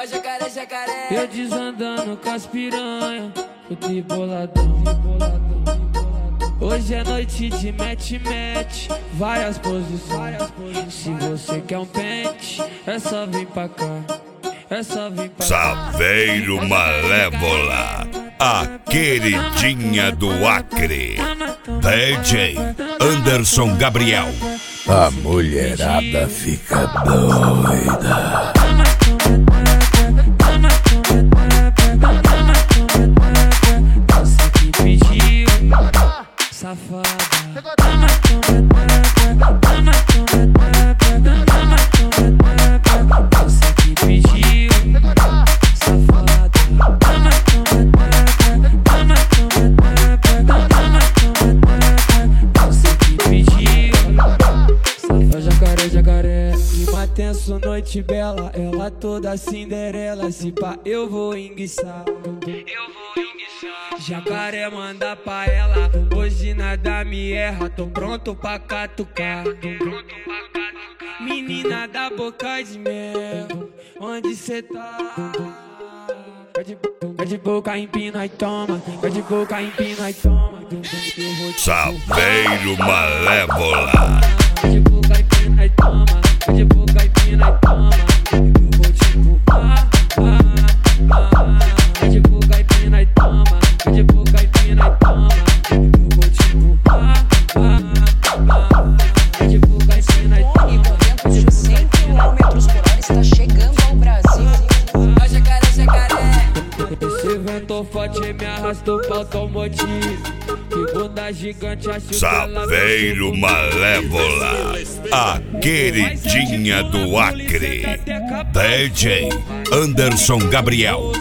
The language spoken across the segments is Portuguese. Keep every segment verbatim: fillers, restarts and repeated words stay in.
jacaré, jacaré. Eu desandando com as piranha, o triboladão. Hoje é noite de match-match, várias posições. Se você quer um pente, é só vir pra cá. É só vir pra cá. Saveiro Malévola, a queridinha do Acre. D J Anderson Gabriel. A mulherada fica doida. Você que pediu, safada. Você que pediu, safada. Você que pediu, safada. Jacaré, jacaré, clima tenso, noite bela. Ela toda Cinderela, se pá eu vou enguiçar. Eu vou enguiçar. Jacaré manda pra ela, hoje nada me erra. Tô pronto pra catucar. Menina da boca de mel, onde cê tá? Quer de, quer de boca, empina e toma. Quer de boca, empina e toma. Saveiro Malévola. Quer de boca, empina e toma. Quer de boca, empina e toma. Eu vou te empurrar. Quer de boca, empina e toma. Quer de boca, empina e toma. Eu vou te empurrar. Quer de boca, empina e toma. E com vento de cem quilômetros por hora está chegando ao Brasil. Ó jacaré, jacaré. Esse vento forte me arrastou pro automotivo. Que bunda gigante, acho que Saveiro Malévola, a queridinha do Acre. D J Anderson Gabriel.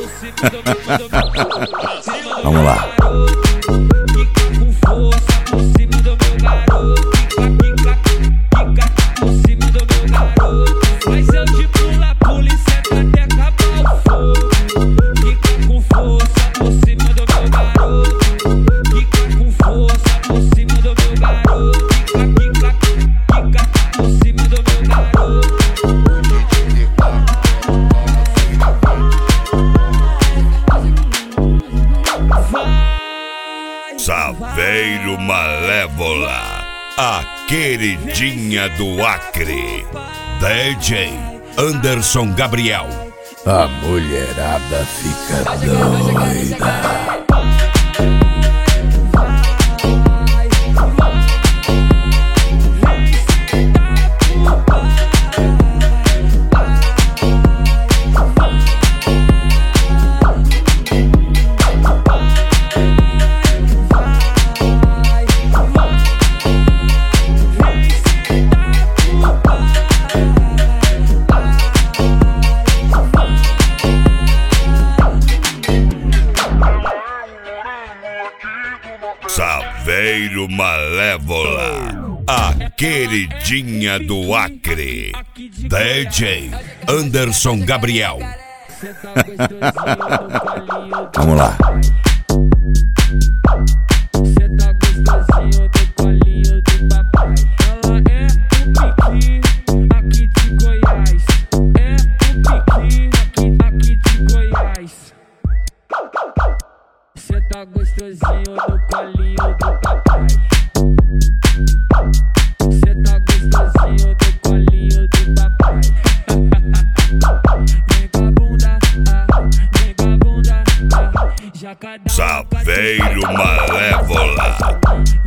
Vamos lá. Mas eu te pula, pula e senta até acabar o fogo. Fica com força por cima do meu garoto. Fica com força por cima do meu garoto. Fica, fica, fica por cima do meu garoto. Vai, Saveiro Malévola, a queridinha do Acre. D J Anderson Gabriel. A mulherada fica doida. Saveiro Malévola, a queridinha do Acre. D J Anderson Gabriel. Vamos lá. Cê tá gostosinho do colinho do papai. Ela é o piqui aqui de Goiás. É o piqui aqui, aqui de Goiás. Cê tá gostosinho do colinho do papai. Cê tá gostosinho do colinho do papai. Vem com a bunda, ah, vem com a bunda, ah. Já cada Saveiro Malévola,